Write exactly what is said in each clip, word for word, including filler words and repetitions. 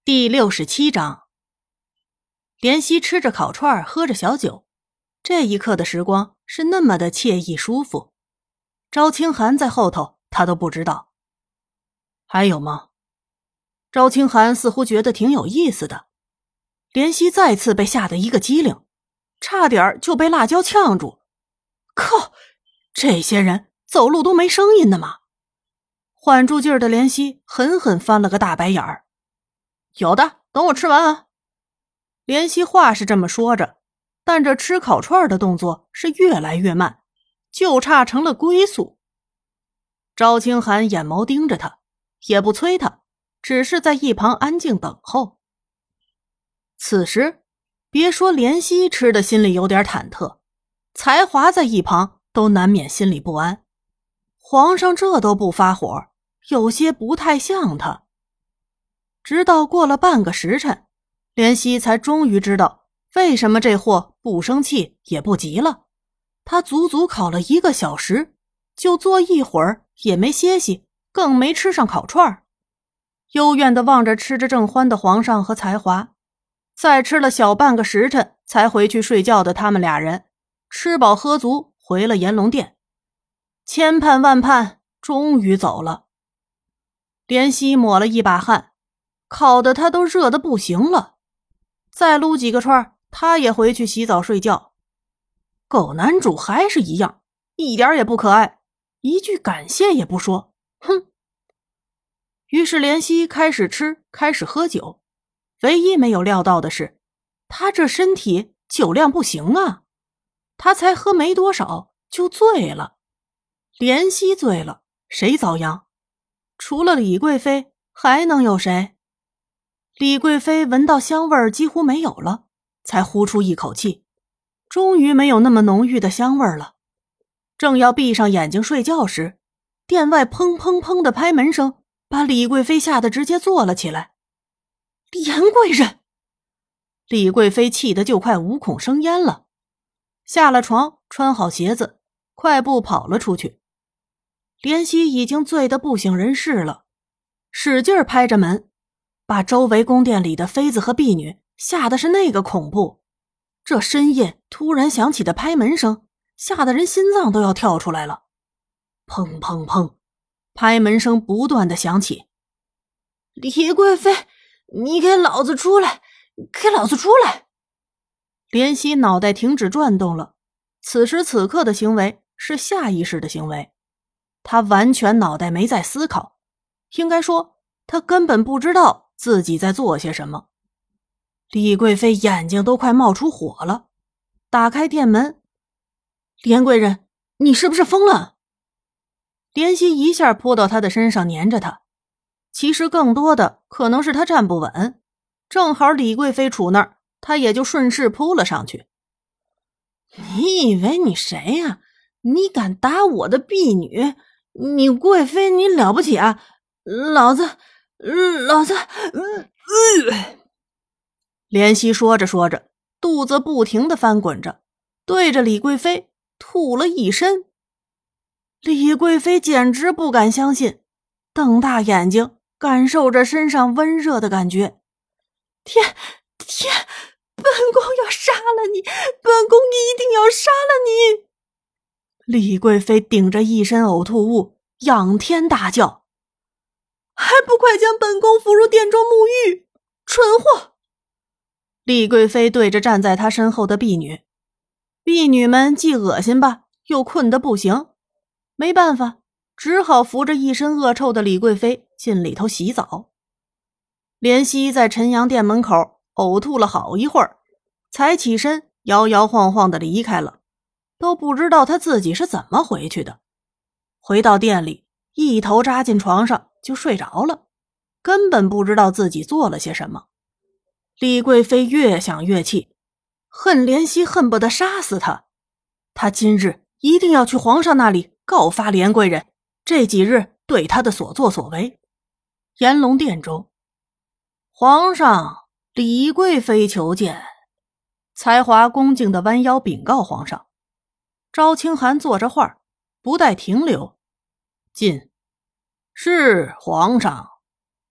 第六十七章，怜惜吃着烤串喝着小酒，这一刻的时光是那么的惬意舒服。赵清寒在后头，他都不知道。还有吗？赵清寒似乎觉得挺有意思的。怜惜再次被吓得一个机灵，差点就被辣椒呛住。靠，这些人走路都没声音的吗？缓住劲儿的怜惜狠狠翻了个大白眼儿。有的，等我吃完啊。怜惜话是这么说着，但这吃烤串的动作是越来越慢，就差成了龟速。赵清寒眼眸盯着他，也不催他，只是在一旁安静等候。此时别说怜惜吃的心里有点忐忑，才华在一旁都难免心里不安。皇上这都不发火，有些不太像他。直到过了半个时辰，怜惜才终于知道为什么这货不生气也不急了。他足足烤了一个小时，就坐一会儿也没歇息，更没吃上烤串。幽怨地望着吃着正欢的皇上和才华，再吃了小半个时辰才回去睡觉的他们俩人，吃饱喝足回了延龙殿。千盼万盼，终于走了。怜惜抹了一把汗，烤得他都热得不行了。再撸几个串，他也回去洗澡睡觉。狗男主还是一样，一点也不可爱，一句感谢也不说，哼。于是怜惜开始吃，开始喝酒。唯一没有料到的是，他这身体酒量不行啊，他才喝没多少就醉了。怜惜醉了，谁遭殃？除了李贵妃还能有谁？李贵妃闻到香味儿几乎没有了，才呼出一口气，终于没有那么浓郁的香味儿了。正要闭上眼睛睡觉时，殿外砰砰砰的拍门声把李贵妃吓得直接坐了起来。严贵人！李贵妃气得就快五孔生烟了，下了床，穿好鞋子，快步跑了出去。怜惜已经醉得不省人事了，使劲拍着门，把周围宫殿里的妃子和婢女吓得是那个恐怖。这深夜突然响起的拍门声，吓得人心脏都要跳出来了。砰砰砰，拍门声不断的响起。李贵妃，你给老子出来，给老子出来！怜惜脑袋停止转动了，此时此刻的行为是下意识的行为，他完全脑袋没在思考，应该说他根本不知道自己在做些什么。李贵妃眼睛都快冒出火了，打开殿门。怜贵人，你是不是疯了？怜惜一下扑到他的身上粘着他，其实更多的可能是他站不稳，正好李贵妃杵那儿，他也就顺势扑了上去。你以为你谁呀、啊？你敢打我的婢女？你贵妃你了不起啊？老子老子、呃呃、怜惜说着说着，肚子不停地翻滚着，对着李贵妃吐了一身。李贵妃简直不敢相信，瞪大眼睛感受着身上温热的感觉。天天，本宫要杀了你，本宫一定要杀了你！李贵妃顶着一身呕吐物仰天大叫，还不快将本宫扶入殿中沐浴，蠢货！李贵妃对着站在她身后的婢女，婢女们既恶心吧，又困得不行，没办法，只好扶着一身恶臭的李贵妃进里头洗澡。怜惜在晨阳殿门口呕吐了好一会儿，才起身摇摇晃晃地离开了，都不知道他自己是怎么回去的。回到店里，一头扎进床上就睡着了，根本不知道自己做了些什么。李贵妃越想越气，恨怜惜恨不得杀死他。他今日一定要去皇上那里告发怜贵人这几日对他的所作所为。延龙殿中，皇上，李贵妃求见。才华恭敬地弯腰禀告皇上。赵清寒坐着话，不待停留，进。是皇上。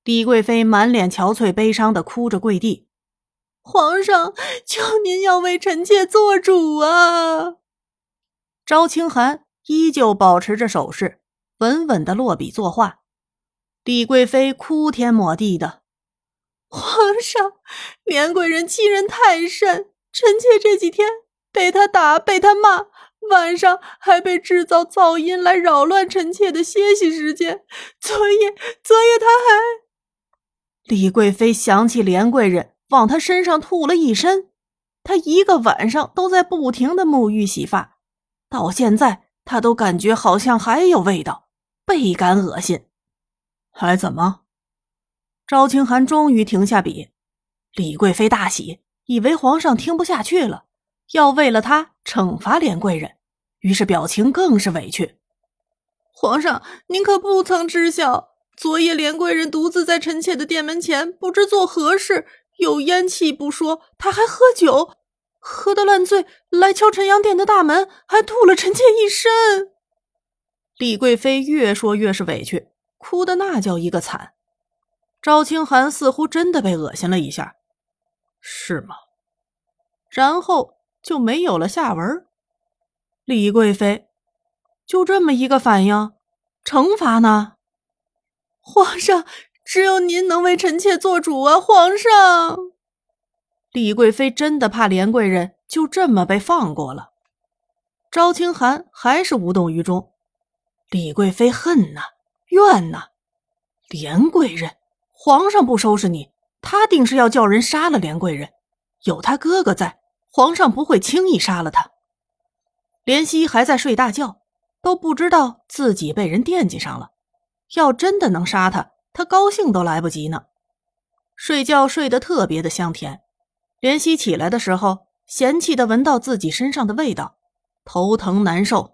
李贵妃满脸憔悴悲伤地哭着跪地：“皇上，求您要为臣妾做主啊！”昭清寒依旧保持着手势，稳稳地落笔作画。李贵妃哭天抹地的：“皇上，连贵人欺人太甚，臣妾这几天被他打，被他骂，晚上还被制造噪音来扰乱臣妾的歇息时间。昨夜，昨夜他还……”李贵妃想起连贵人往他身上吐了一身，他一个晚上都在不停地沐浴洗发，到现在他都感觉好像还有味道，倍感恶心。还怎么？昭清寒终于停下笔，李贵妃大喜，以为皇上听不下去了，要为了他惩罚连贵人，于是表情更是委屈。皇上，您可不曾知晓，昨夜连贵人独自在臣妾的殿门前不知做何事，有烟气不说，他还喝酒，喝得烂醉，来敲陈阳殿的大门，还吐了臣妾一身。李贵妃越说越是委屈，哭得那叫一个惨。昭清寒似乎真的被恶心了一下。是吗？然后就没有了下文。李贵妃就这么一个反应，惩罚呢？皇上，只有您能为臣妾做主啊，皇上！李贵妃真的怕连贵人就这么被放过了。昭清寒还是无动于衷。李贵妃恨呐，怨呐，连贵人，皇上不收拾你，他定是要叫人杀了连贵人。有他哥哥在，皇上不会轻易杀了他。怜惜还在睡大觉，都不知道自己被人惦记上了。要真的能杀他，他高兴都来不及呢。睡觉睡得特别的香甜。怜惜起来的时候，嫌弃地闻到自己身上的味道，头疼难受。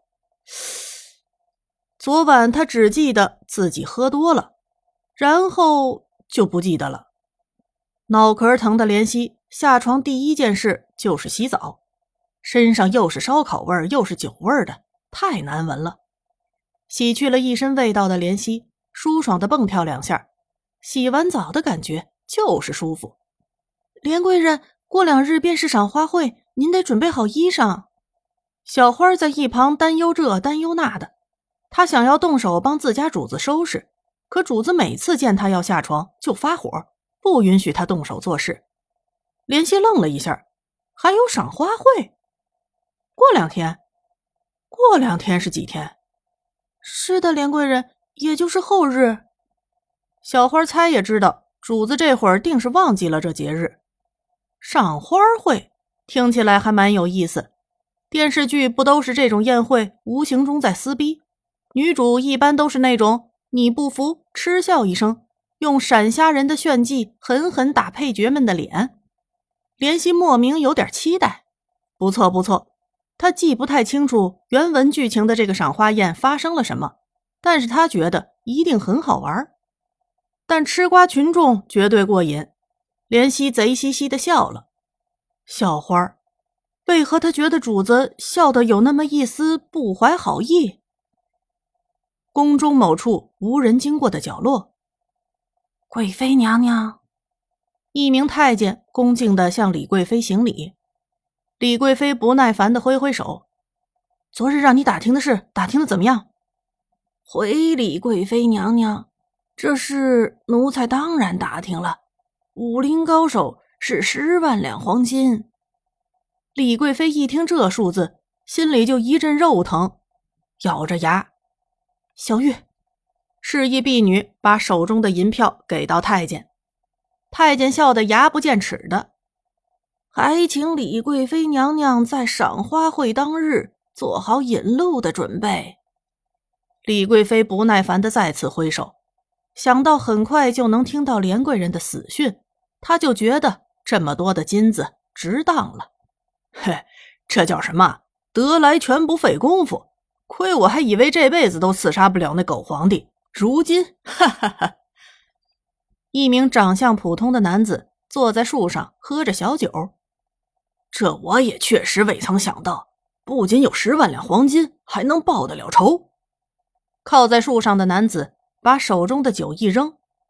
昨晚他只记得自己喝多了，然后就不记得了。脑壳疼的怜惜下床第一件事就是洗澡，身上又是烧烤味又是酒味的，太难闻了。洗去了一身味道的怜惜舒爽的蹦跳两下，洗完澡的感觉就是舒服。连贵人，过两日便是赏花会，您得准备好衣裳。小花在一旁担忧这担忧那的，她想要动手帮自家主子收拾，可主子每次见她要下床就发火，不允许她动手做事。怜惜愣了一下，还有赏花会？过两天？过两天是几天？是的，连贵人，也就是后日。小花猜也知道，主子这会儿定是忘记了这节日。赏花会听起来还蛮有意思，电视剧不都是这种宴会无形中在撕逼，女主一般都是那种你不服嗤笑一声，用闪瞎人的炫技狠狠打配角们的脸。怜惜莫名有点期待，不错不错，他既不太清楚原文剧情的这个赏花宴发生了什么，但是他觉得一定很好玩。但吃瓜群众绝对过瘾，怜惜贼兮兮地笑了。小花，为何他觉得主子笑得有那么一丝不怀好意？宫中某处无人经过的角落，贵妃娘娘。一名太监恭敬地向李贵妃行礼。李贵妃不耐烦地挥挥手，昨日让你打听的事打听得怎么样？回李贵妃娘娘，这事奴才当然打听了，武林高手是十万两黄金。李贵妃一听这数字，心里就一阵肉疼，咬着牙，小玉示意婢女把手中的银票给到太监。太监笑得牙不见齿的，还请李贵妃娘娘在赏花会当日做好引路的准备。李贵妃不耐烦地再次挥手，想到很快就能听到连贵人的死讯，她就觉得这么多的金子值当了。嘿，这叫什么？得来全不费功夫，亏我还以为这辈子都刺杀不了那狗皇帝，如今哈哈哈。一名长相普通的男子坐在树上喝着小酒。这我也确实未曾想到，不仅有十万两黄金，还能报得了仇。靠在树上的男子把手中的酒一扔，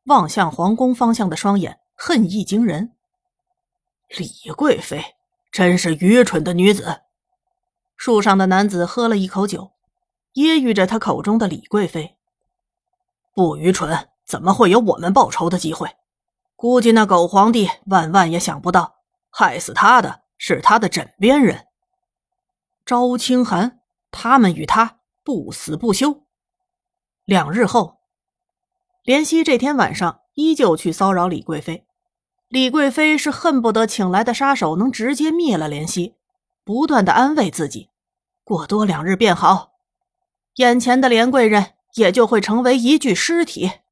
望向皇宫方向的双眼恨意惊人。 李贵妃真是愚蠢的女子。 树上的男子喝了一口酒，揶揄着他口中的李贵妃。 不愚蠢，怎么会有我们报仇的机会？估计那狗皇帝万万也想不到，害死他的是他的枕边人昭清寒，他们与他不死不休。两日后，怜惜这天晚上依旧去骚扰李贵妃。李贵妃是恨不得请来的杀手能直接灭了怜惜，不断的安慰自己，过多两日便好，眼前的怜贵人也就会成为一具尸体。